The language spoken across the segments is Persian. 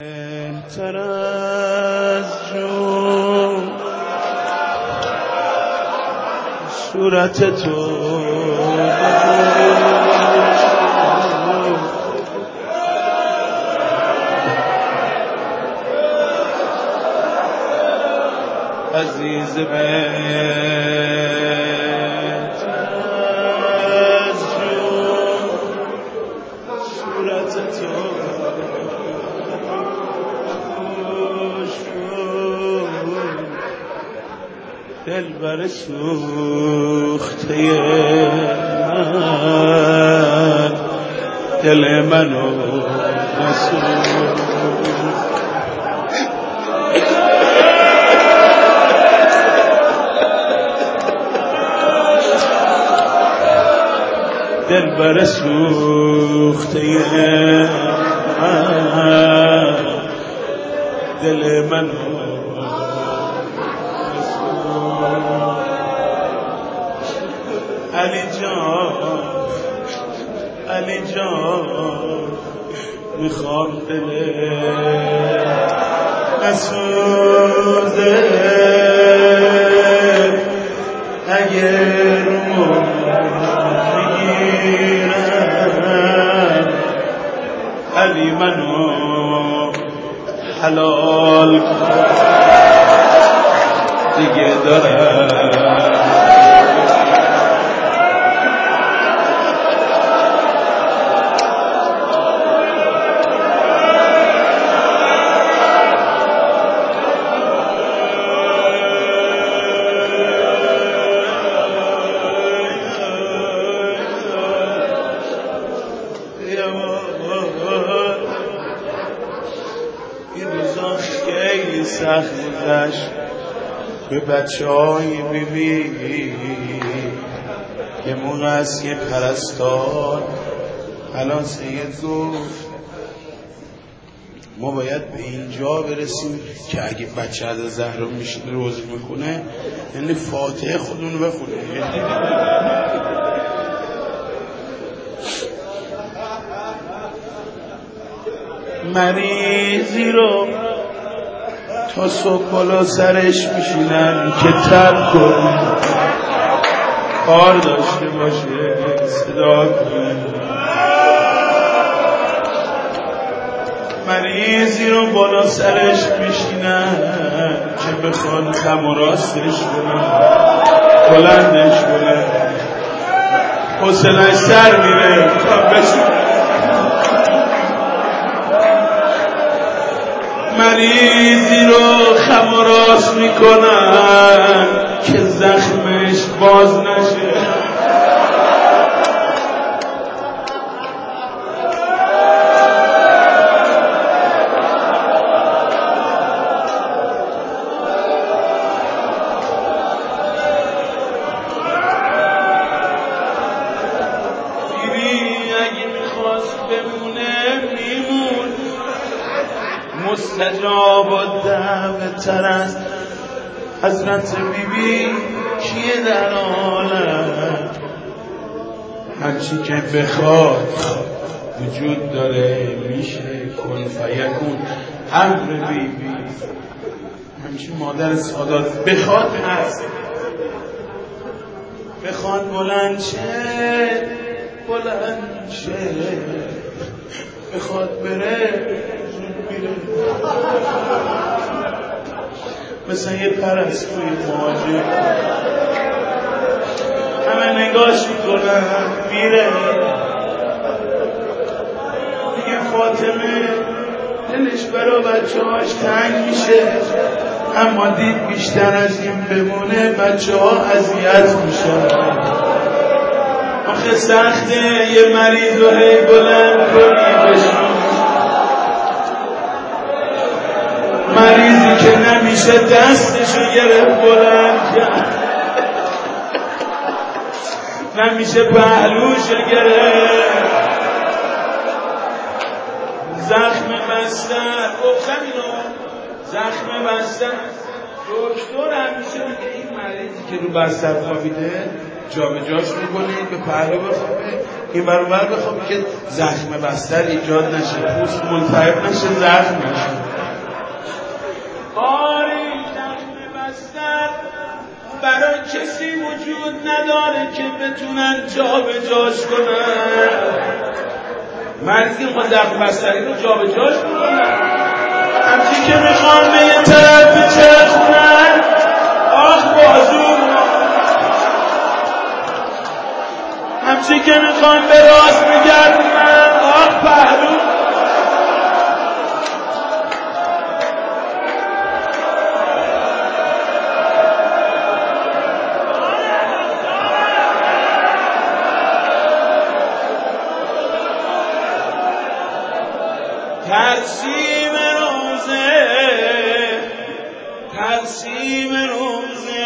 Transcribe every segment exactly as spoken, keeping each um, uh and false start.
بهتر از جون صورت تو عزیز بهتر از جون صورت تو دلبر سوخته من دل منو نسوخت دلبر سوخته من دل منو علی جان علی جان میخوام دل نسوزه اگر رو میگیرم علی منو حلال کن دیگه دارم این روزا خیلی سخت گذشت به بچه های بیبی یه موقع از یه پرستار الان سید گفت ما باید به اینجا برسیم که اگه بچه از زهرا میشینه روزه میکنه یعنی فاتحه خودمون بخونه مریضی رو تا صبح بالا سرش میشینن که ترک کن کار داشته باشه صدا کن مریضی رو بالا سرش میشینن که بخوان خم و راستش کنن بلندش کنن حوصله‌اش سر میره تا بشون مریضی رو خم و راست میکنن که زخمش باز نشه بیبی اگه میخواست بمونه میمون مستجاب و دعوتر است حضرت بیبی کیه در عالم هرچی که بخواد وجود داره میشه کن فیکون امر بیبی همچین مادر سادات بخواد هست بخواد بلند شه بلند شه بخواد بره مثل یه پرستوی مواجه همه نگاش میکنن میره دیگه فاطمه دلش برا بچه هاش تنگ میشه اما دید بیشتر از این بمونه بچه ها اذیت میشن آخه سخته یه مریض رو هی بلند کنی بشون مریضی که نمیشه دستشو گرفت بلند کرد نمیشه پهلوشو گرفت زخم بستن گفتم اینو زخم بستن دکتر همیشه میگه این مریضی که رو بستر خوابیده جا به جاش میکنید به پهلو بخوابه این برابر بخوابه که زخم بستر ایجاد نشه پوست ملتهب نشه زخم نشه برای کسی وجود نداره که بتونن جا به جاش کنن. مریضی ما زخم بستری رو جا به جاش کنن. همچی که میخوان به یه طرف چرخونن، آخ بازو، همچی که میخوان به راست بگردونن، آخ پهلو. ترسیم روزه، ترسیم روزه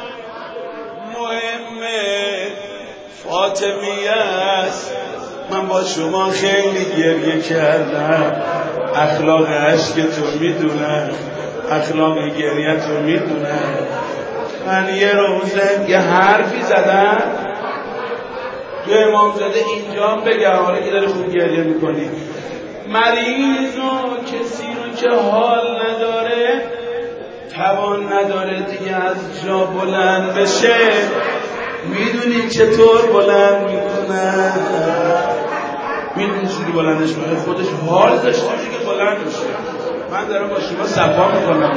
مهمه، فاطمیه است. من با شما خیلی گریه کردم، اخلاق عشق تو میدونم، اخلاق گریه تو میدونم. من یه روزه یه حرفی زدم تو امامزاده اینجا بگم، حالا که داری خوب گریه میکنی، مریض و کسی رو که حال نداره، توان نداره دیگه از جا بلند بشه، میدونی چطور بلند میکنن؟ میدونی چطور بلندش میکنه؟ خودش حال داشته باشه که بلند بشه. من دارم با شما صفا میکنم.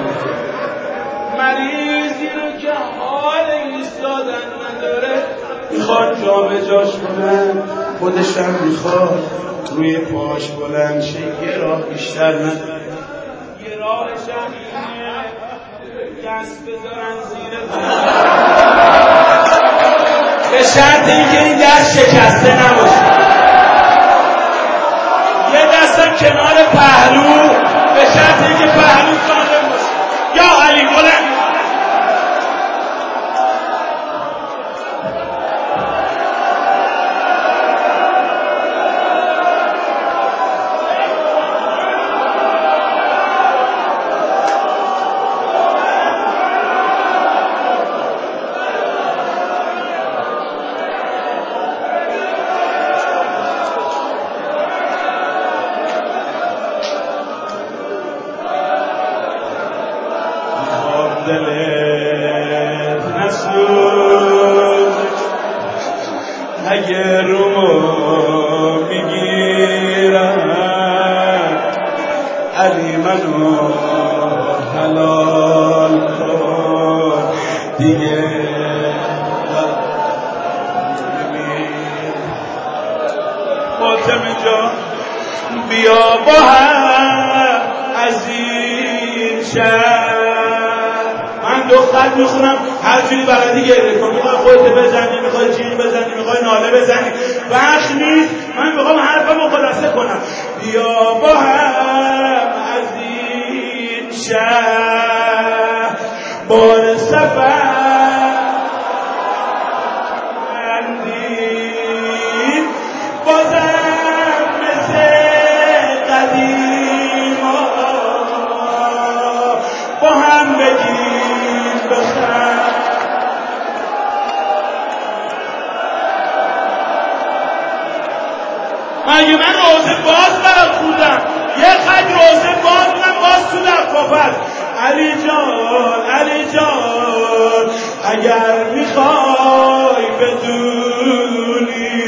مریضی رو که حال ایستادن نداره، میخواد جا به جاش کنن، خودش هم میخواد روی پاش بلند شه. یه راه بیشتر نداره، یه راهش هم اینه دست بذارن زیر به شرط اینکه این دست شکسته نباشه، یه دستم کنار پهلو، به شرط اینکه پهلو سالم باشه. یا علی بلند دلت نسوز، اگه رومو میگیرم علی منو حلال کن دیگه. فاطمه جان بیا با هم از این شهر. من دو خط میخونم، هر جوری بلدی گریه کن. میخوای خودت بزنی، میخوای جیغ بزنی، میخوای ناله بزنی، وقت نیست. من میخوام حرفمو خلاصه کنم. بیا با هم از این شهر بار سفر اندیم، بازم مثل قدیما با هم بگیم بخند. مگه من روزه باز برات خوندم؟ یه خط روزه باز بودم، باز تو لفافت. علی جان، علی جان، اگر میخوای بدونی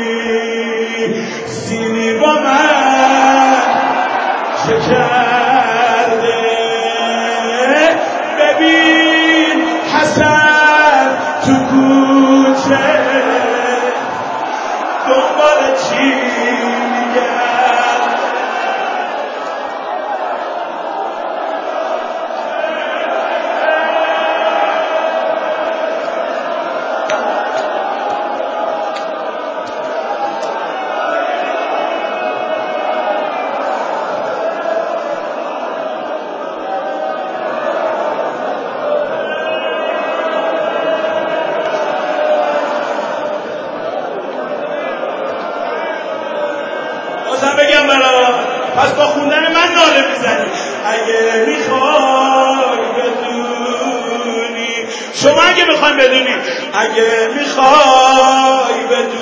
سینی با من چه کرده، ببین حسن تو کوچه دنبال چی میگرد. بازم بگم برای پس با خوندن من ناله میزنی. اگه میخوای بدونی، شما اگه میخوای بدونی، اگه میخوای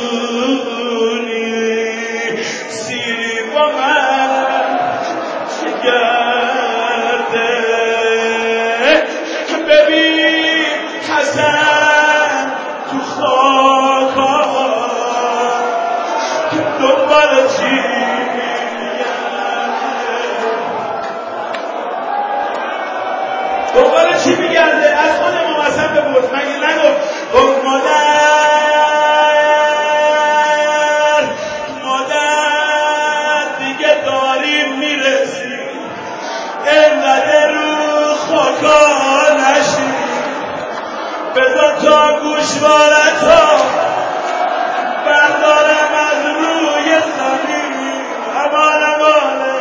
بدونی سیری با من چه گرده، ببین حسن خاکان دنبال چی دنبال چی میگرده؟ از خود ممثل بپرس. مگه نگفت گفت مادر مادر دیگه داریم میرسیم اینقدر رو خاکا نشیم بذار تا گوشوارتا بردارم از روی زمین امان امانه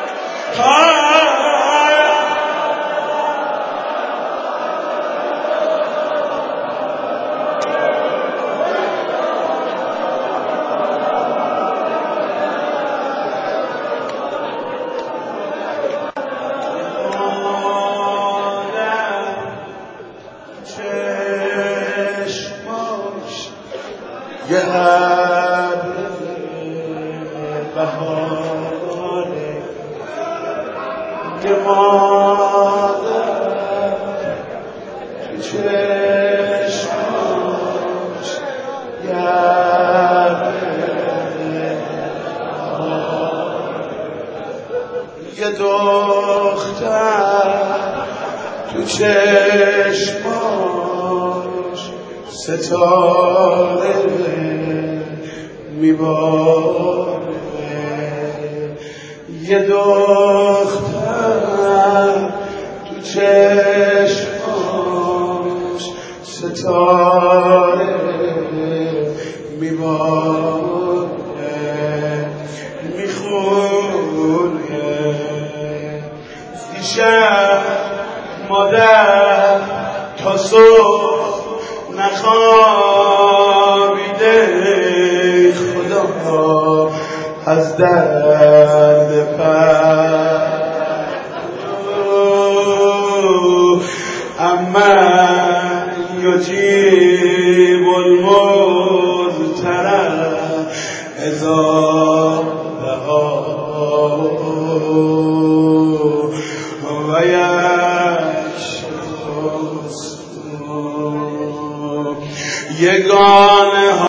یه ابر بهاره که مادر تو چشماش یه ابر یه دختر تو چشماش ستاره میباره یه دختر تو چشماش ستاره میباره میخونه دیشب مادر تا صبح نخوابیده خدا از درد پر اما یجیب المضطر اذا دعاه